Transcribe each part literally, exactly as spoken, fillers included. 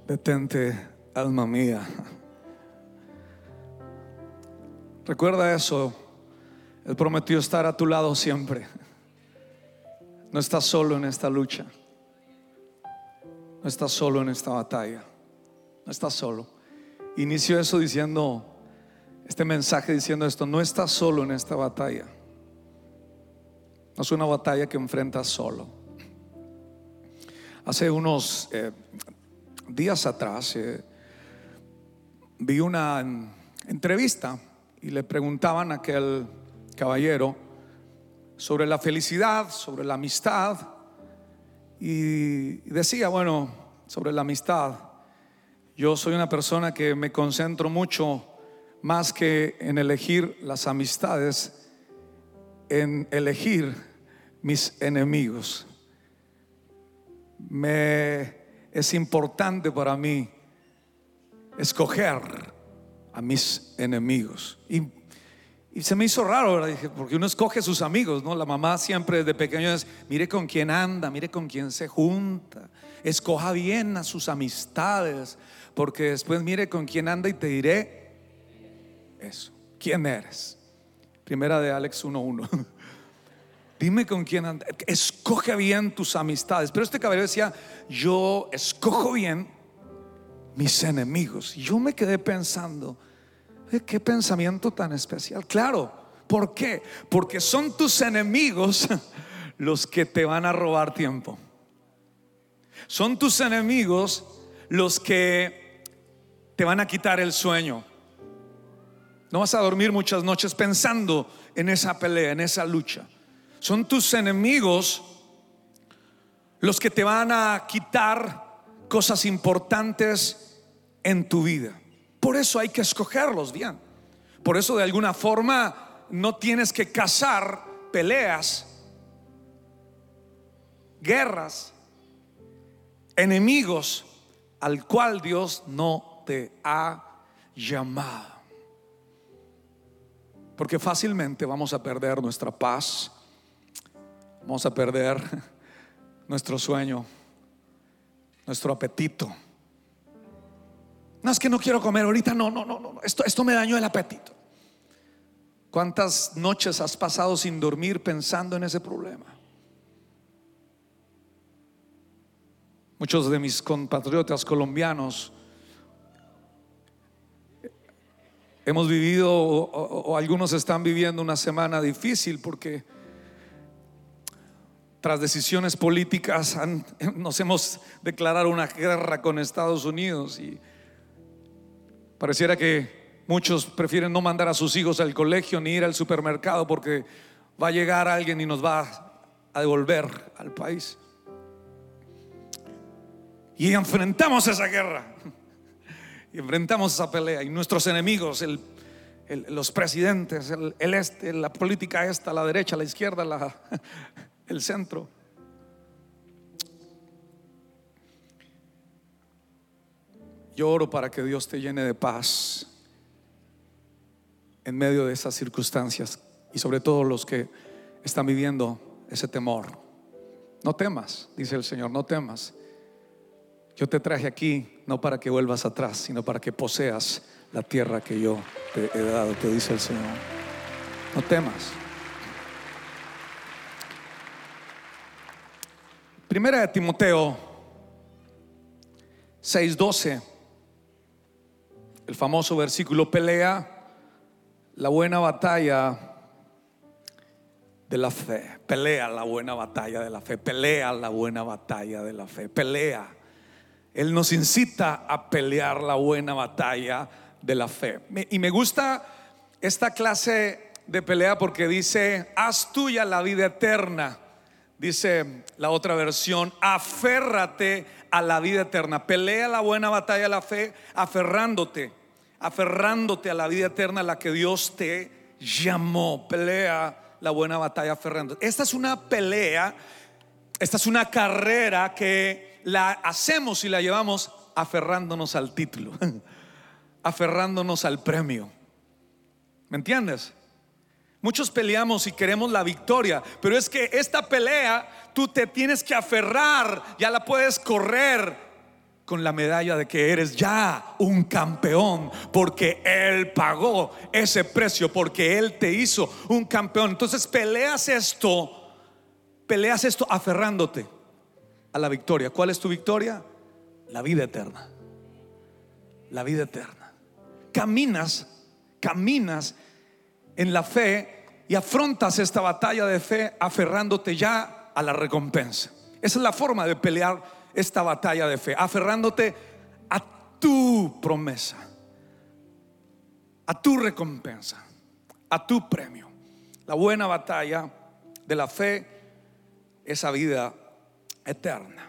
Detente, alma mía. Recuerda eso. Él prometió estar a tu lado siempre. No estás solo en esta lucha. No estás solo en esta batalla. No estás solo. Inicio eso diciendo, este mensaje diciendo esto: no estás solo en esta batalla. No es una batalla que enfrentas solo. Hace unos eh, días atrás eh, vi una entrevista y le preguntaban a aquel caballero sobre la felicidad, sobre la amistad, y decía, bueno, sobre la amistad: yo soy una persona que me concentro mucho más que en elegir las amistades, en elegir mis enemigos. Me es importante para mí escoger a mis enemigos. Y, y se me hizo raro, ¿verdad? Dije, porque uno escoge sus amigos, ¿no? La mamá siempre desde pequeño es: mire con quién anda, mire con quién se junta, escoja bien a sus amistades, porque después mire con quién anda y te diré eso, quién eres. Primera de Alex uno uno. Dime con quién anda, escoge bien tus amistades. Pero este caballero decía: yo escojo bien mis enemigos. Y yo me quedé pensando, qué pensamiento tan especial. Claro, ¿por qué? Porque son tus enemigos los que te van a robar tiempo. Son tus enemigos los que te van a quitar el sueño. No vas a dormir muchas noches pensando en esa pelea, en esa lucha. Son tus enemigos los que te van a quitar cosas importantes en tu vida. Por eso hay que escogerlos bien. Por eso de alguna forma no tienes que cazar peleas, guerras, enemigos al cual Dios no te ha llamado. Porque fácilmente vamos a perder nuestra paz, vamos a perder nuestro sueño, nuestro apetito. No, es que no quiero comer ahorita. No, no, no, no. Esto, esto me dañó el apetito. ¿Cuántas noches has pasado sin dormir pensando en ese problema? Muchos de mis compatriotas colombianos hemos vivido o, o, o algunos están viviendo una semana difícil porque tras decisiones políticas han, nos hemos declarado una guerra con Estados Unidos, y pareciera que muchos prefieren no mandar a sus hijos al colegio ni ir al supermercado porque va a llegar alguien y nos va a devolver al país. Y enfrentamos esa guerra y enfrentamos esa pelea, y nuestros enemigos, el, el, los presidentes, el, el este, la política esta, la derecha, la izquierda, la, el centro. Yo oro para que Dios te llene de paz en medio de esas circunstancias, y sobre todo los que están viviendo ese temor. No temas, dice el Señor, no temas. Yo te traje aquí no para que vuelvas atrás, sino para que poseas la tierra que yo te he dado, te dice el Señor. No temas. Primera de Timoteo seis doce, el famoso versículo: pelea la buena batalla de la fe. Pelea la buena batalla de la fe. Pelea la buena batalla de la fe. Pelea. Él nos incita a pelear la buena batalla de la fe. Y me gusta esta clase de pelea porque dice: haz tuya la vida eterna. Dice la otra versión: aférrate a la vida eterna. Pelea la buena batalla de la fe aferrándote, aferrándote a la vida eterna a la que Dios te llamó. Pelea la buena batalla aferrándote. Esta es una pelea, esta es una carrera que la hacemos y la llevamos aferrándonos al título, aferrándonos al premio. ¿Me entiendes? Muchos peleamos y queremos la victoria, pero es que esta pelea tú te tienes que aferrar. Ya la puedes correr, con la medalla de que eres ya un campeón, porque Él pagó ese precio, porque Él te hizo un campeón. Entonces peleas esto, peleas esto aferrándote a la victoria. ¿Cuál es tu victoria? La vida eterna. La vida eterna. Caminas, caminas en la fe y afrontas esta batalla de fe aferrándote ya a la recompensa. Esa es la forma de pelear esta batalla de fe, aferrándote a tu promesa, a tu recompensa, a tu premio. La buena batalla de la fe, esa vida eterna.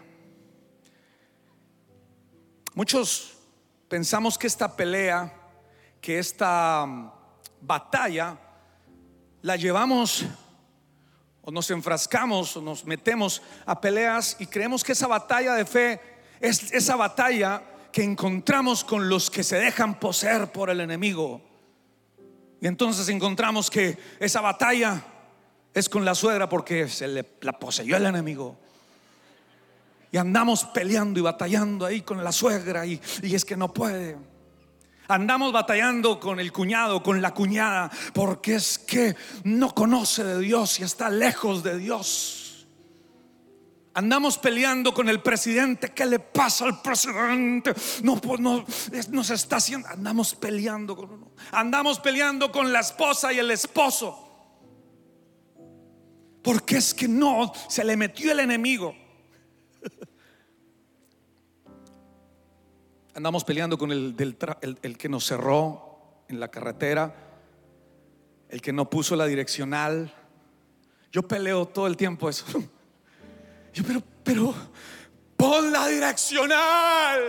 Muchos pensamos que esta pelea, que esta batalla la llevamos o nos enfrascamos o nos metemos a peleas y creemos que esa batalla de fe es esa batalla que encontramos con los que se dejan poseer por el enemigo. Y entonces encontramos que esa batalla es con la suegra porque se le, la poseyó el enemigo. Y andamos peleando y batallando ahí con la suegra y, y es que no puede. Andamos batallando con el cuñado, con la cuñada, porque es que no conoce de Dios y está lejos de Dios. Andamos peleando con el presidente. ¿Qué le pasa al presidente? No, pues no, nos está haciendo. Andamos peleando con, andamos peleando con la esposa y el esposo, porque es que no, se le metió el enemigo. Andamos peleando con el, del, el, el que nos cerró en la carretera, el que no puso la direccional. Yo peleo todo el tiempo eso. Yo, pero, pero, pon la direccional.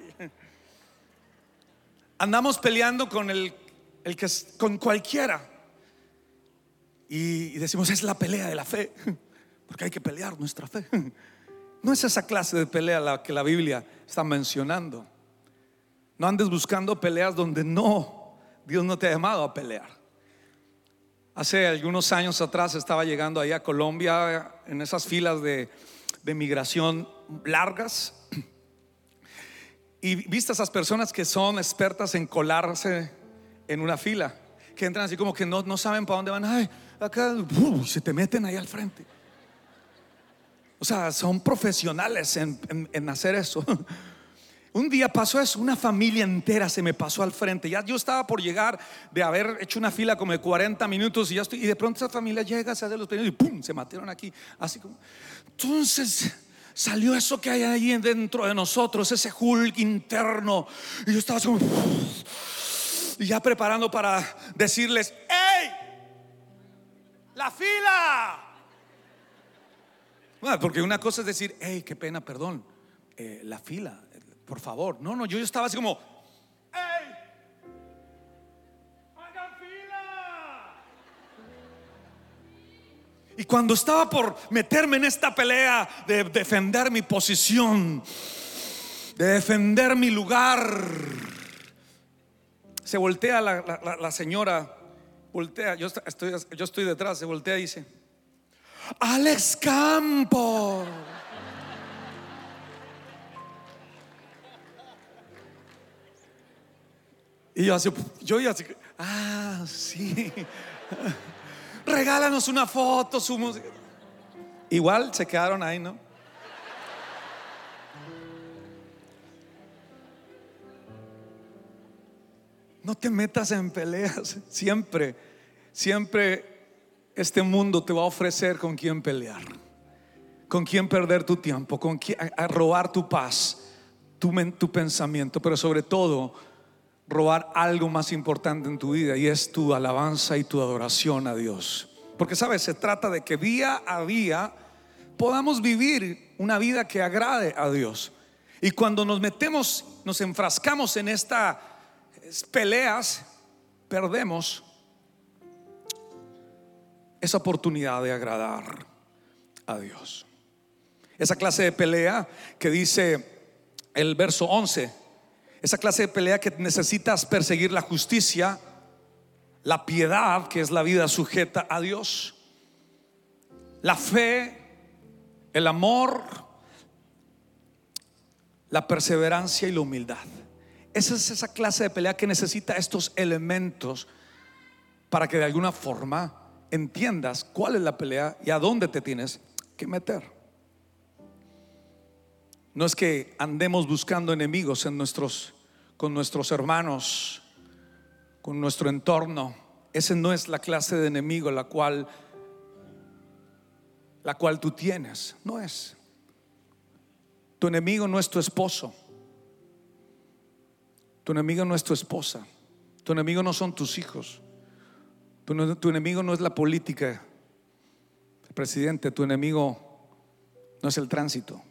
Andamos peleando con el, el que es, con cualquiera. Y, y decimos, es la pelea de la fe, porque hay que pelear nuestra fe. No es esa clase de pelea la que la Biblia está mencionando. No andes buscando peleas donde no, Dios no te ha llamado a pelear. Hace algunos años atrás estaba llegando allá a Colombia en esas filas de, de migración largas, y viste a esas personas que son expertas en colarse en una fila, que entran así como que no, no saben para dónde van. Ay, acá, uh, se te meten ahí al frente. O sea, son profesionales en, en, en hacer eso. Un día pasó eso, una familia entera se me pasó al frente. Ya yo estaba por llegar de haber hecho una fila como de cuarenta minutos y ya estoy, y de pronto esa familia llega, se hace los pedidos y pum, se metieron aquí, así como. Entonces salió eso que hay ahí dentro de nosotros, ese Hulk interno, y yo estaba así como, y ya preparando para decirles: ¡Ey! ¡La fila! Bueno, porque una cosa es decir: ¡Ey, qué pena, perdón, eh, la fila! Por favor, no, no, yo, yo estaba así como: ¡Ey! ¡Hagan fila! Y cuando estaba por meterme en esta pelea de defender mi posición, de defender mi lugar, se voltea la, la, la señora, voltea, yo estoy, yo estoy detrás, se voltea y dice: Alex Campos. Y yo así, yo así, ah, sí. Regálanos una foto, su música. Igual se quedaron ahí, ¿no? No te metas en peleas. Siempre, siempre este mundo te va a ofrecer con quién pelear, con quién perder tu tiempo, con quién a, a robar tu paz, tu, tu pensamiento, pero sobre todo robar algo más importante en tu vida, y es tu alabanza y tu adoración a Dios. Porque sabes, se trata de que día a día podamos vivir una vida que agrade a Dios. Y cuando nos metemos, nos enfrascamos en estas peleas, perdemos esa oportunidad de agradar a Dios. Esa clase de pelea que dice el verso once, esa clase de pelea que necesitas perseguir la justicia, la piedad, que es la vida sujeta a Dios, la fe, el amor, la perseverancia y la humildad. Esa es esa clase de pelea que necesita estos elementos para que de alguna forma entiendas cuál es la pelea y a dónde te tienes que meter. No es que andemos buscando enemigos en nuestros, con nuestros hermanos, con nuestro entorno. Ese no es la clase de enemigo la cual, la cual tú tienes. No es. Tu enemigo no es tu esposo. Tu enemigo no es tu esposa. Tu enemigo no son tus hijos. Tu, tu enemigo no es la política, el presidente. Tu enemigo no es el tránsito.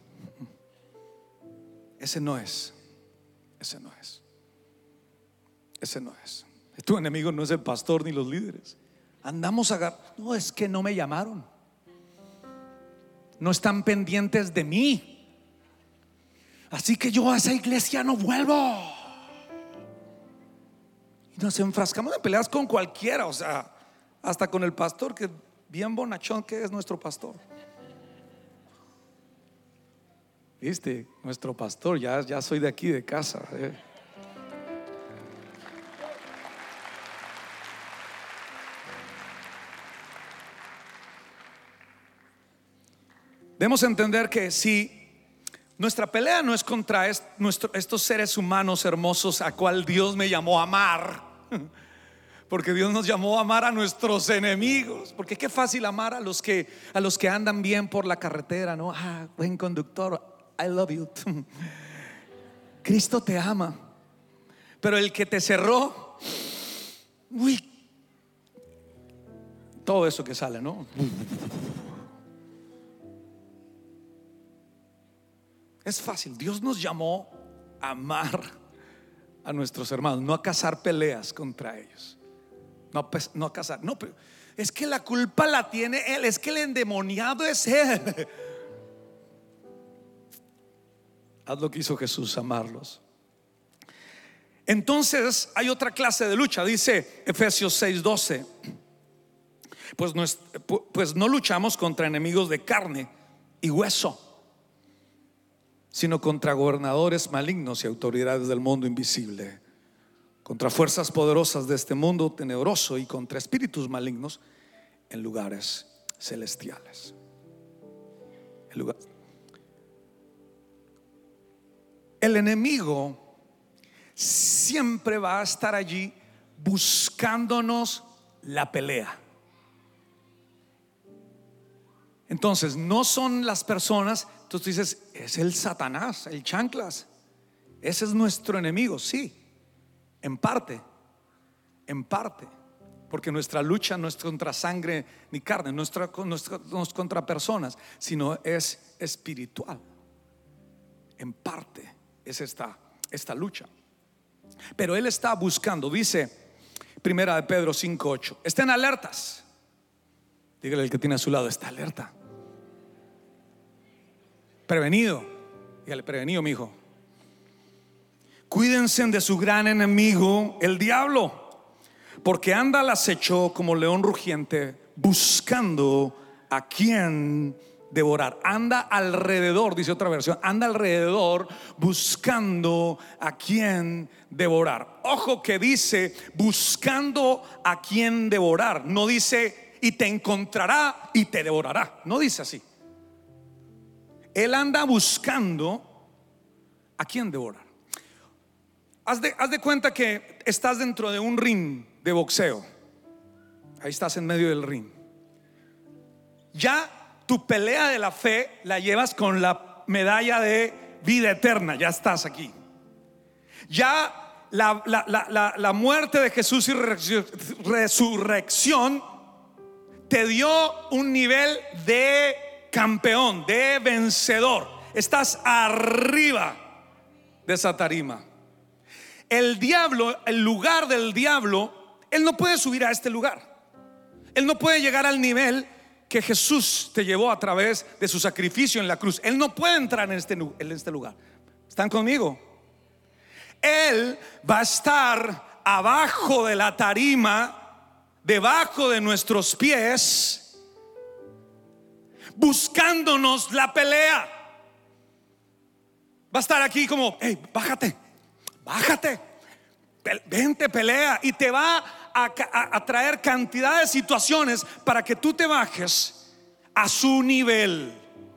Ese no es. Ese no es. Ese no es. Tu enemigo no es el pastor ni los líderes. Andamos a agarrar. No, es que no me llamaron. No están pendientes de mí. Así que yo a esa iglesia no vuelvo. Y nos enfrascamos en peleas con cualquiera. O sea, hasta con el pastor, que bien bonachón que es nuestro pastor. Viste, nuestro pastor, ya, ya soy de aquí de casa, eh. Debemos entender que si nuestra pelea no es contra est, nuestro, estos seres humanos hermosos a cual Dios me llamó a amar, porque Dios nos llamó a amar a nuestros enemigos. Porque qué fácil amar a los que, a los que andan bien por la carretera, ¿no? Ah, buen conductor, I love you. Cristo te ama. Pero el que te cerró, uy, todo eso que sale, ¿no? Es fácil. Dios nos llamó a amar a nuestros hermanos, no a cazar peleas contra ellos. No, no a cazar. No, pero es que la culpa la tiene Él. Es que el endemoniado es Él. Haz lo que hizo Jesús, amarlos. Entonces hay otra clase de lucha. Dice Efesios seis doce: pues no, es, pues no luchamos contra enemigos de carne y hueso, sino contra gobernadores malignos y autoridades del mundo invisible, contra fuerzas poderosas de este mundo tenebroso y contra espíritus malignos en lugares celestiales. El, lugar. El enemigo siempre va a estar allí buscándonos la pelea. Entonces no son las personas. Entonces tú dices, es el Satanás, el chanclas. Ese es nuestro enemigo. Sí, en parte, en parte, porque nuestra lucha no es contra sangre ni carne, no es contra personas, sino es espiritual. En parte es esta, esta lucha. Pero él está buscando, dice Primera de Pedro cinco ocho, estén alertas. Dígale al que tiene a su lado, está alerta. Prevenido. Dígale, prevenido, mi hijo. Cuídense de su gran enemigo, el diablo, porque anda al acecho como león rugiente, buscando a quien devorar. Anda alrededor, dice otra versión, anda alrededor buscando a quien devorar. Ojo que dice buscando a quien devorar. No dice y te encontrará y te devorará. No dice así. Él anda buscando a quien devorar. Haz de, haz de cuenta que estás dentro de un ring de boxeo. Ahí estás en medio del ring. Ya tu pelea de la fe la llevas con la medalla de vida eterna. Ya estás aquí. Ya la, la, la, la, la muerte de Jesús y resurrección te dio un nivel de campeón, de vencedor. Estás arriba de esa tarima. El diablo, el lugar del diablo, él no puede subir a este lugar. Él no puede llegar al nivel que Jesús te llevó a través de su sacrificio en la cruz. Él no puede entrar en este, en este lugar. ¿Están conmigo? Él va a estar abajo de la tarima, debajo de nuestros pies, buscándonos la pelea. Va a estar aquí como, hey, bájate, bájate, vente, pelea. Y te va a, a, a traer cantidad de situaciones para que tú te bajes a su nivel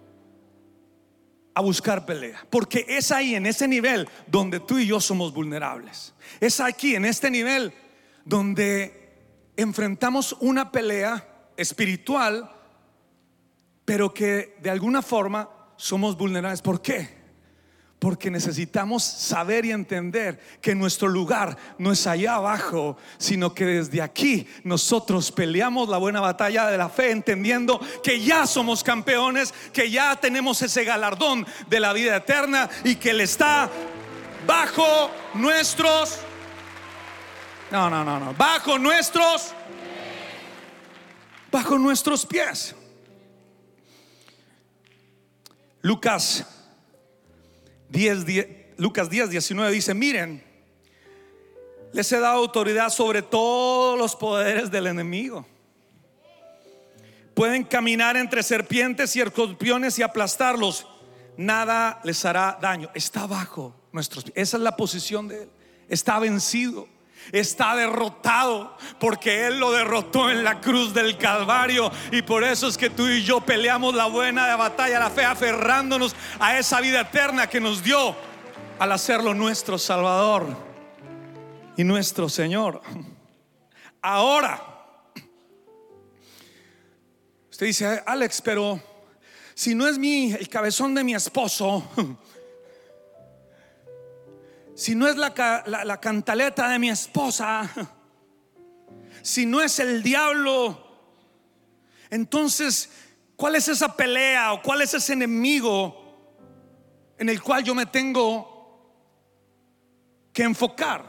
a buscar pelea. Porque es ahí, en ese nivel, donde tú y yo somos vulnerables. Es aquí, en este nivel, donde enfrentamos una pelea espiritual, pero que de alguna forma somos vulnerables. ¿Por qué? Porque necesitamos saber y entender que nuestro lugar no es allá abajo, sino que desde aquí nosotros peleamos la buena batalla de la fe, entendiendo que ya somos campeones, que ya tenemos ese galardón de la vida eterna y que Él está bajo nuestros, no, no, no, no, bajo nuestros, bajo nuestros pies. Lucas diez, diez, Lucas diez, diecinueve dice: miren, les he dado autoridad sobre todos los poderes del enemigo. Pueden caminar entre serpientes y escorpiones y aplastarlos. Nada les hará daño. Está bajo nuestros pies. Esa es la posición de Él. Está vencido, está derrotado, porque Él lo derrotó en la cruz del Calvario. Y por eso es que tú y yo peleamos la buena batalla, la fe, aferrándonos a esa vida eterna que nos dio al hacerlo nuestro Salvador y nuestro Señor. Ahora usted dice: Alex, pero si no es mi, el cabezón de mi esposo, si no es la, la, la cantaleta de mi esposa, si no es el diablo, entonces ¿cuál es esa pelea o cuál es ese enemigo en el cual yo me tengo que enfocar?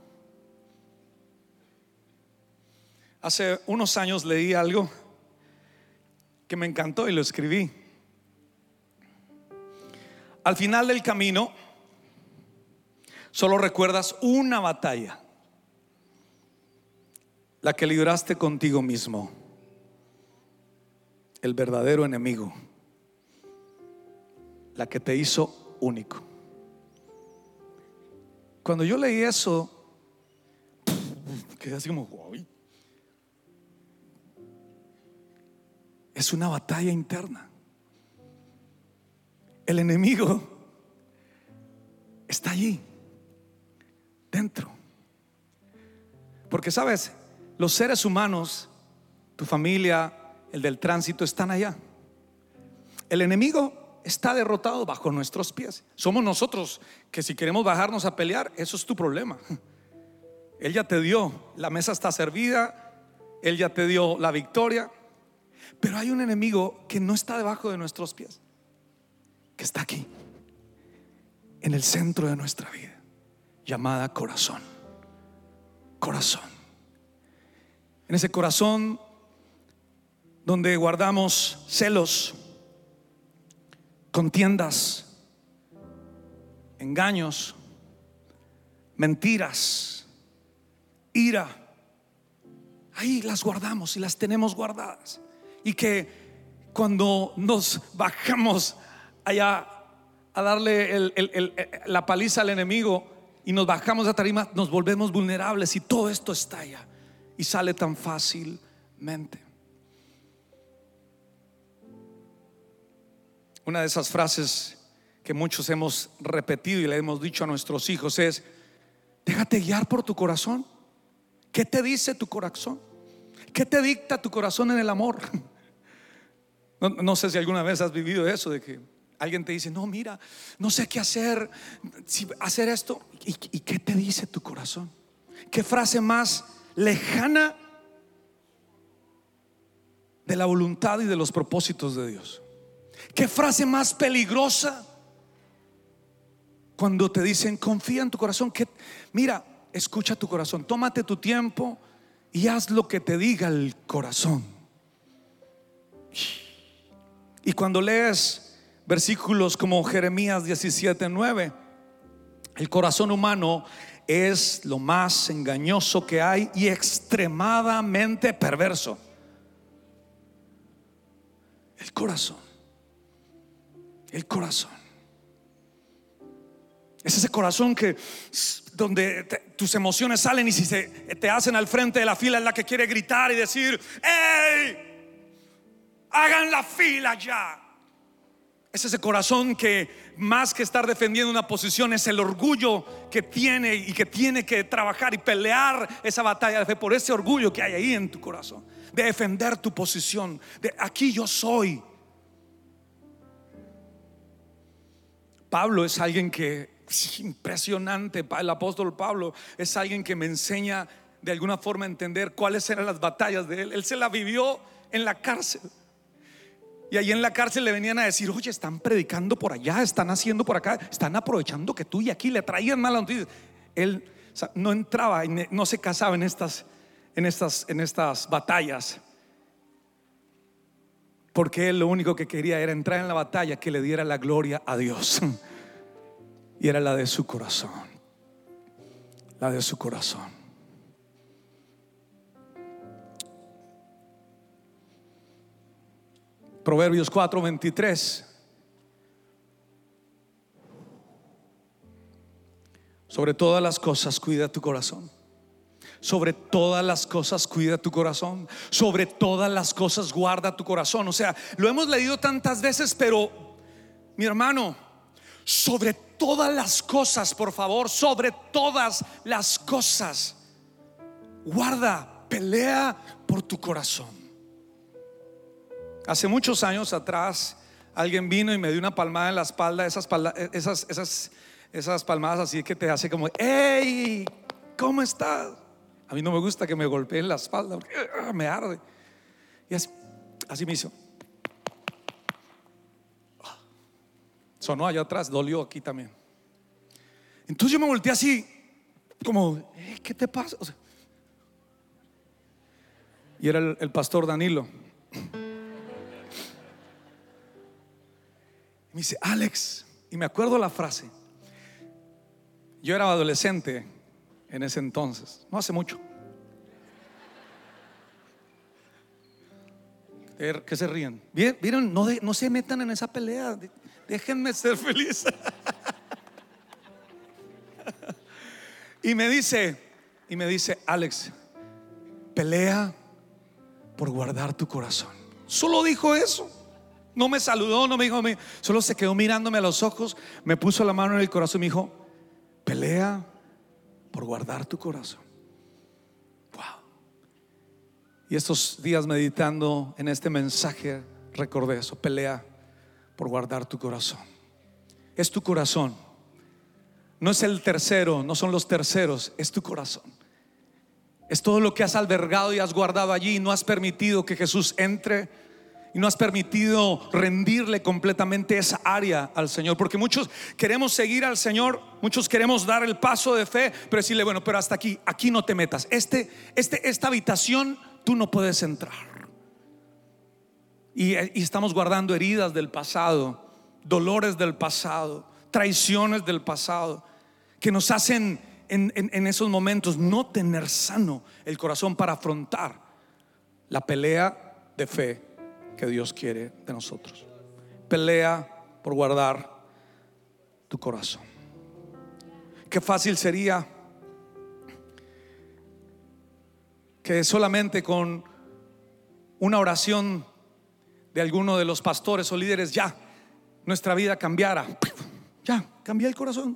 Hace unos años leí algo que me encantó y lo escribí. Al final del camino solo recuerdas una batalla, la que libraste contigo mismo, el verdadero enemigo, la que te hizo único. Cuando yo leí eso, quedé así como, wow. Es una batalla interna. El enemigo está allí dentro. Porque sabes, los seres humanos, tu familia, el del tránsito, están allá. El enemigo está derrotado bajo nuestros pies. Somos nosotros que, si queremos bajarnos a pelear, eso es tu problema. Él ya te dio, la mesa está servida, Él ya te dio la victoria. Pero hay un enemigo que no está debajo de nuestros pies, que está aquí, en el centro de nuestra vida, llamada corazón. Corazón. En ese corazón donde guardamos celos, contiendas, engaños, mentiras, ira. Ahí las guardamos y las tenemos guardadas. Y que cuando nos bajamos allá a darle el, el, el, la paliza al enemigo y nos bajamos a tarima, nos volvemos vulnerables y todo esto estalla y sale tan fácilmente. Una de esas frases que muchos hemos repetido y le hemos dicho a nuestros hijos es: déjate guiar por tu corazón. ¿Qué te dice tu corazón? ¿Qué te dicta tu corazón en el amor? No, no sé si alguna vez has vivido eso, de que alguien te dice: no, mira, no sé qué hacer, si hacer esto. ¿Y, y qué te dice tu corazón? ¿Qué frase más lejana de la voluntad y de los propósitos de Dios? ¿Qué frase más peligrosa cuando te dicen: confía en tu corazón? Que, mira, escucha tu corazón, tómate tu tiempo y haz lo que te diga el corazón. Y cuando lees versículos como Jeremías diecisiete nueve, el corazón humano es lo más engañoso que hay y extremadamente perverso. El corazón, el corazón. Es ese corazón que donde te, tus emociones salen y si se, te hacen al frente de la fila es la que quiere gritar y decir: ¡Ey! Hagan la fila ya. Es ese corazón que más que estar defendiendo una posición es el orgullo que tiene y que tiene que trabajar y pelear esa batalla de fe por ese orgullo que hay ahí en tu corazón, de defender tu posición, de aquí yo soy. Pablo es alguien que es impresionante. El apóstol Pablo es alguien que me enseña de alguna forma a entender cuáles eran las batallas de él. Él se la vivió en la cárcel. Y ahí en la cárcel le venían a decir: oye, están predicando por allá, están haciendo por acá, están aprovechando que tú y aquí le traían malas noticias. Él, o sea, no entraba y no se casaba en estas, en estas, en estas batallas, porque él lo único que quería era entrar en la batalla que le diera la gloria a Dios. Y era la de su corazón, la de su corazón. Proverbios cuatro veintitrés. Sobre todas las cosas cuida tu corazón. Sobre todas las cosas cuida tu corazón. Sobre todas las cosas guarda tu corazón. O sea, lo hemos leído tantas veces, pero mi hermano, sobre todas las cosas, por favor, sobre todas las cosas, guarda, pelea por tu corazón. Hace muchos años atrás alguien vino y me dio una palmada en la espalda. Esas, palma, esas, esas, esas palmadas así que te hace como: hey, ¿cómo estás? A mí no me gusta que me golpeen la espalda porque me arde. Y así, así me hizo. Sonó allá atrás, dolió aquí también. Entonces yo me volteé así como: eh, ¿qué te pasa? O sea, y era el, el pastor Danilo. Me dice: Alex, y me acuerdo la frase. Yo era adolescente en ese entonces, no hace mucho. ¿Qué se ríen? ¿Vieron? No, de, no se metan en esa pelea. Déjenme ser feliz. Y me dice, y me dice: Alex, pelea por guardar tu corazón. Solo dijo eso. No me saludó, no me dijo, me, solo se quedó mirándome a los ojos, me puso la mano en el corazón y me dijo: pelea por guardar tu corazón. Wow. Y estos días meditando en este mensaje recordé eso: pelea por guardar tu corazón. Es tu corazón. No es el tercero, no son los terceros, es tu corazón. Es todo lo que has albergado y has guardado allí. No has permitido que Jesús entre y no has permitido rendirle completamente esa área al Señor. Porque muchos queremos seguir al Señor, muchos queremos dar el paso de fe, pero decirle: bueno, pero hasta aquí, aquí no te metas. Este, este, esta habitación tú no puedes entrar. Y, y estamos guardando heridas del pasado, dolores del pasado, traiciones del pasado, que nos hacen en, en, en esos momentos no tener sano el corazón para afrontar la pelea de fe que Dios quiere de nosotros. Pelea por guardar tu corazón. Qué fácil sería que solamente con una oración de alguno de los pastores o líderes ya nuestra vida cambiara. Ya, cambié el corazón.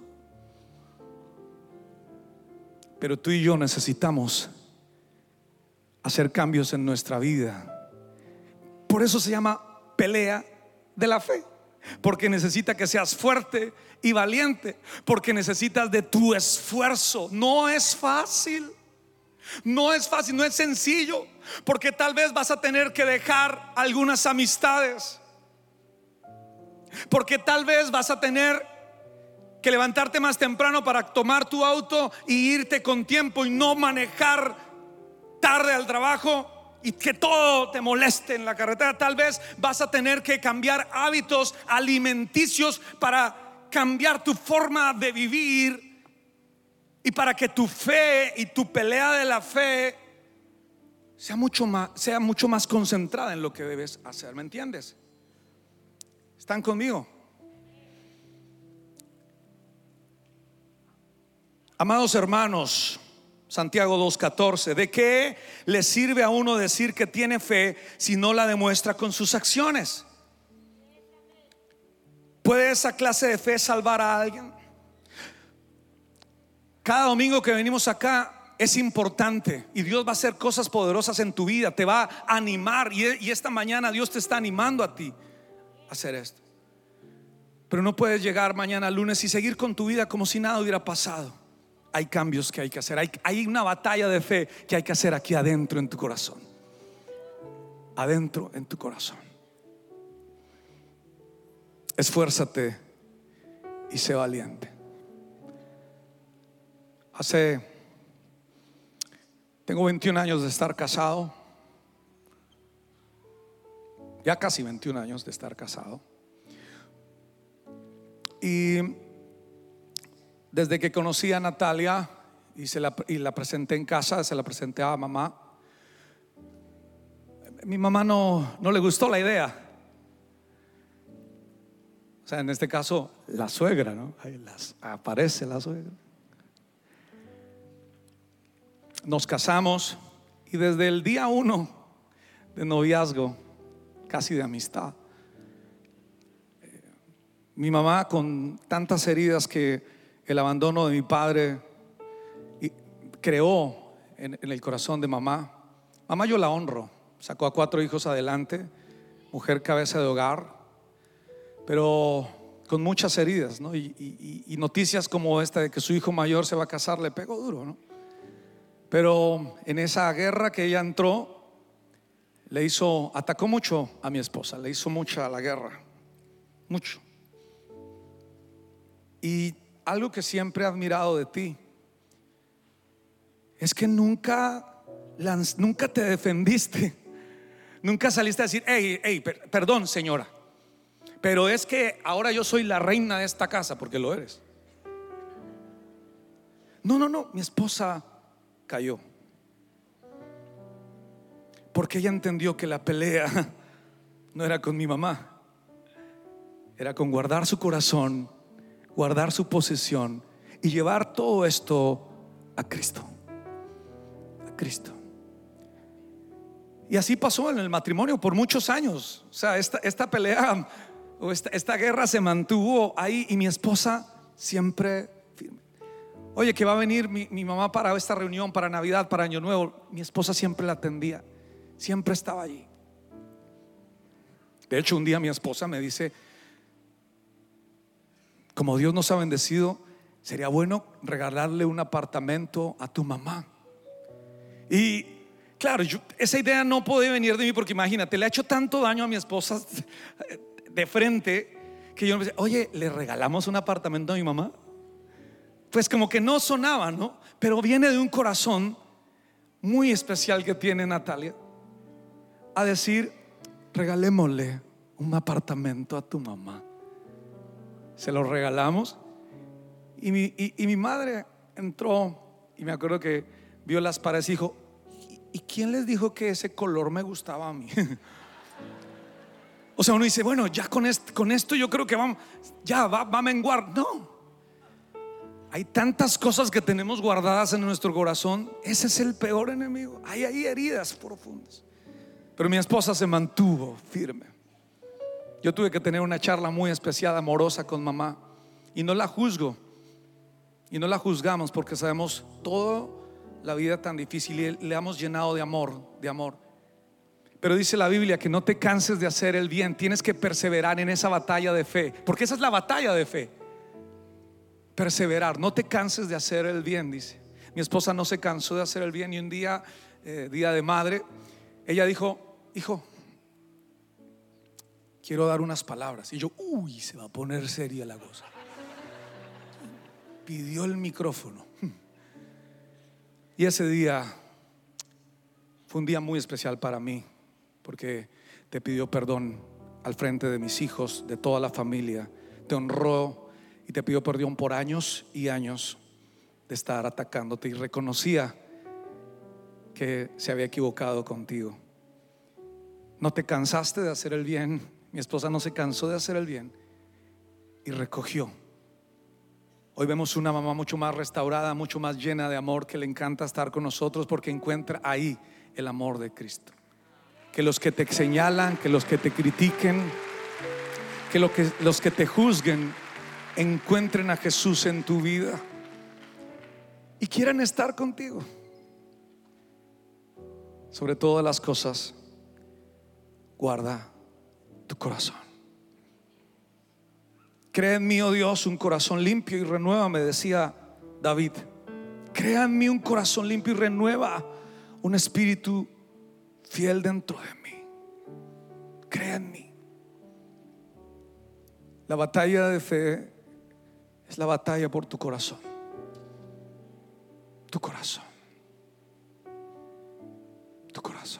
Pero tú y yo necesitamos hacer cambios en nuestra vida. Por eso se llama pelea de la fe, porque necesita que seas fuerte y valiente, porque necesitas de tu esfuerzo. No es fácil. No es fácil, no es sencillo, porque tal vez vas a tener que dejar algunas amistades, porque tal vez vas a tener que levantarte más temprano para tomar tu auto y irte con tiempo y no manejar tarde al trabajo y que todo te moleste en la carretera. Tal vez vas a tener que cambiar hábitos alimenticios para cambiar tu forma de vivir y para que tu fe y tu pelea de la fe sea mucho más, sea mucho más concentrada en lo que debes hacer. ¿Me entiendes? ¿Están conmigo? Amados hermanos, Santiago dos catorce, ¿de qué le sirve a uno decir que tiene fe si no la demuestra con sus acciones? ¿Puede esa clase de fe salvar a alguien? Cada domingo que venimos acá es importante y Dios va a hacer cosas poderosas en tu vida, te va a animar, y esta mañana Dios te está animando a ti a hacer esto. Pero no puedes llegar mañana lunes y seguir con tu vida como si nada hubiera pasado. Hay cambios que hay que hacer, hay, hay una batalla de fe que hay que hacer aquí adentro en tu corazón. Adentro en tu corazón. Esfuérzate y sé valiente. Hace Tengo veintiún años de estar casado. Ya casi veintiún años de estar casado. Y desde que conocí a Natalia y, se la, y la presenté en casa, se la presenté a mamá. Mi mamá no, no le gustó la idea. O sea, en este caso, la suegra, ¿no? Ahí las, aparece la suegra. Nos casamos y desde el día uno de noviazgo, casi de amistad, eh, mi mamá, con tantas heridas que el abandono de mi padre y creó en, en el corazón de mamá. Mamá, yo la honro, sacó a cuatro hijos adelante, mujer cabeza de hogar, pero con muchas heridas, ¿no? y, y, y noticias como esta de que su hijo mayor se va a casar le pegó duro, ¿no? Pero en esa guerra que ella entró, le hizo, atacó mucho a mi esposa, le hizo mucha a la guerra, mucho. Y algo que siempre he admirado de ti es que nunca, nunca te defendiste, nunca saliste a decir: hey, hey, per, perdón señora, pero es que ahora yo soy la reina de esta casa, porque lo eres. No, no, no, mi esposa cayó porque ella entendió que la pelea no era con mi mamá, era con guardar su corazón, guardar su posesión y llevar todo esto a Cristo, a Cristo. Y así pasó en el matrimonio por muchos años. O sea, esta, esta pelea o esta, esta guerra se mantuvo ahí y mi esposa siempre firme. Oye, que va a venir mi, mi mamá para esta reunión, para Navidad, para Año Nuevo. Mi esposa siempre la atendía, siempre estaba allí. De hecho, un día mi esposa me dice: como Dios nos ha bendecido, sería bueno regalarle un apartamento a tu mamá. Y claro, yo, esa idea no puede venir de mí, porque imagínate, le ha hecho tanto daño a mi esposa de frente que yo me decía: oye, ¿le regalamos un apartamento a mi mamá? Pues como que no sonaba, ¿no? Pero viene de un corazón muy especial que tiene Natalia a decir: regalémosle un apartamento a tu mamá. Se lo regalamos y mi, y, y mi madre entró y me acuerdo que vio las paredes y dijo: ¿y quién les dijo que ese color me gustaba a mí? O sea, uno dice: bueno, ya con, este, con esto yo creo que vamos, ya va, va a menguar. No, hay tantas cosas que tenemos guardadas en nuestro corazón. Ese es el peor enemigo. Hay ahí heridas profundas. Pero mi esposa se mantuvo firme. Yo tuve que tener una charla muy especial, amorosa con mamá. Y no la juzgo, y no la juzgamos, porque sabemos toda la vida tan difícil y le hemos llenado de amor, de amor. Pero dice la Biblia que no te canses de hacer el bien. Tienes que perseverar en esa batalla de fe, porque esa es la batalla de fe. Perseverar, no te canses de hacer el bien, dice. Mi esposa no se cansó de hacer el bien, y un día, eh, día de madre, ella dijo: hijo, quiero dar unas palabras. Y yo, uy, se va a poner seria la cosa. Pidió el micrófono. Y ese día fue un día muy especial para mí, porque te pidió perdón al frente de mis hijos, de toda la familia. Te honró y te pidió perdón por años y años de estar atacándote, y reconocía que se había equivocado contigo. No te cansaste de hacer el bien. Mi esposa no se cansó de hacer el bien y recogió Hoy vemos una mamá mucho más restaurada, mucho más llena de amor, que le encanta estar con nosotros porque encuentra ahí el amor de Cristo. Que los que te señalan, que los que te critiquen, que, lo que los que te juzguen encuentren a Jesús en tu vida y quieran estar contigo. Sobre todas las cosas, guarda tu corazón. Crea en mí, oh Dios, un corazón limpio y renueva, me decía David. Crea en mí un corazón limpio y renueva un espíritu fiel dentro de mí. Crea en mí. La batalla de fe es la batalla por tu corazón. Tu corazón. Tu corazón.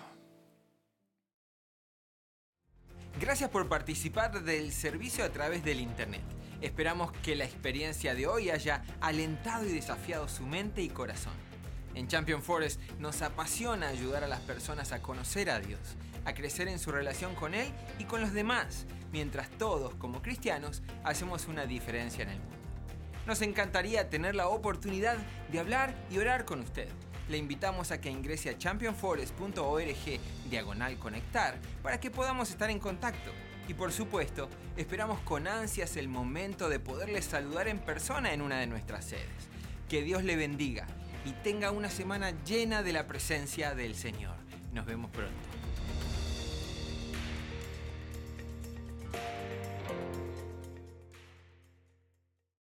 Gracias por participar del servicio a través del internet. Esperamos que la experiencia de hoy haya alentado y desafiado su mente y corazón. En Champion Forest nos apasiona ayudar a las personas a conocer a Dios, a crecer en su relación con Él y con los demás, mientras todos, como cristianos, hacemos una diferencia en el mundo. Nos encantaría tener la oportunidad de hablar y orar con usted. Le invitamos a que ingrese a champion forest punto org diagonal conectar para que podamos estar en contacto. Y por supuesto, esperamos con ansias el momento de poderles saludar en persona en una de nuestras sedes. Que Dios le bendiga y tenga una semana llena de la presencia del Señor. Nos vemos pronto.